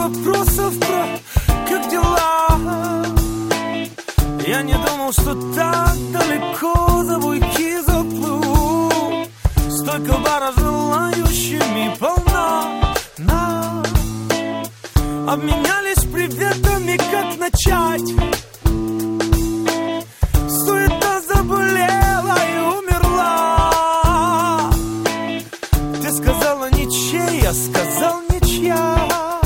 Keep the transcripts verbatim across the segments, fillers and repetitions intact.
вопросов про как дела. Я не думал, что так далеко за буйки заплыву. Столько бара желающими полна. На. Обменялись приветами, как начать. Суета заболела и умерла. Ты сказала ничей, я сказал ничья.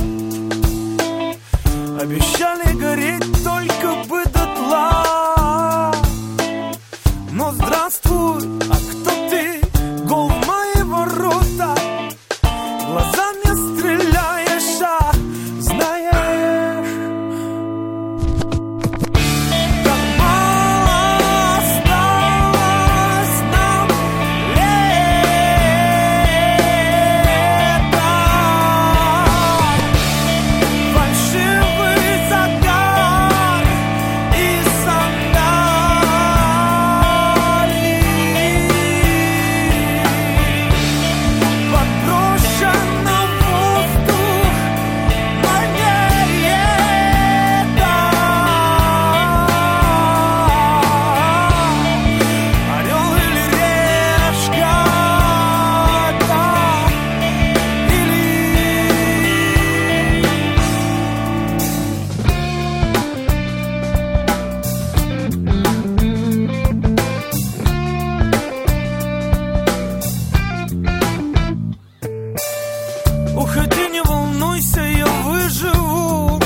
Обещали гореть только бы дотла. Но здравствуй, а кто ты? Гол в мои ворота. Глазами стреляешь, а знаешь, как мало осталось нам лета. Фальшивый загар и сандалии. Подброшено в воздух маньяка. Орел или решка, да, или уходи, не волнуйся, я выживу.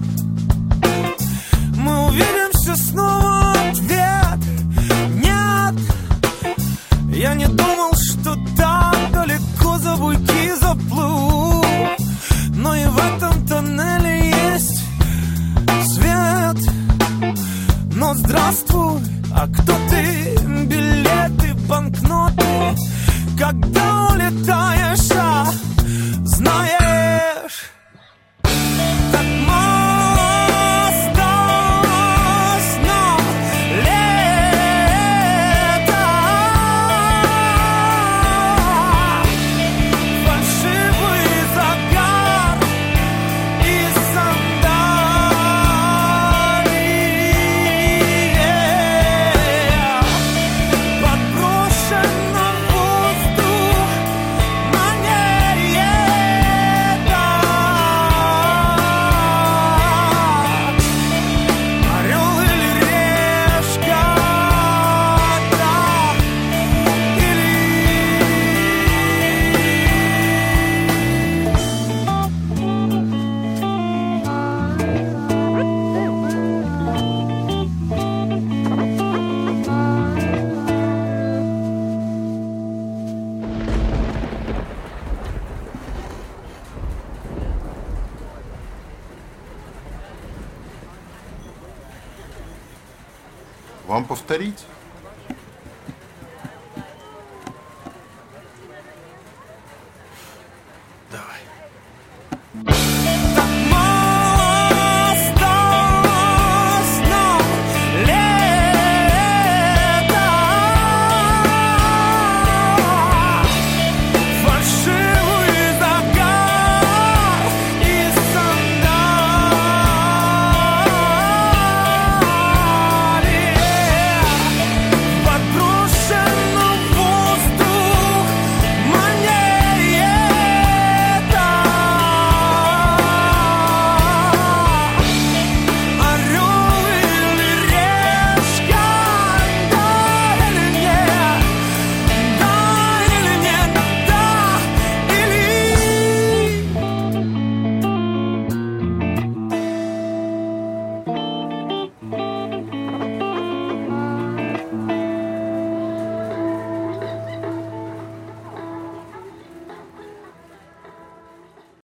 Мы увидимся снова, ответ нет. Я не думал, что так далеко за буйки заплыву. Но и в этом тоннеле есть свет. Но здравствуй, а кто ты? Билеты, банкноты. Когда улетаешь, а знаешь, так мало осталось нам лета. Фальшивый загар и сандалии. Подброшено в воздух маньяка. Орел или решка, да, или Вам повторить?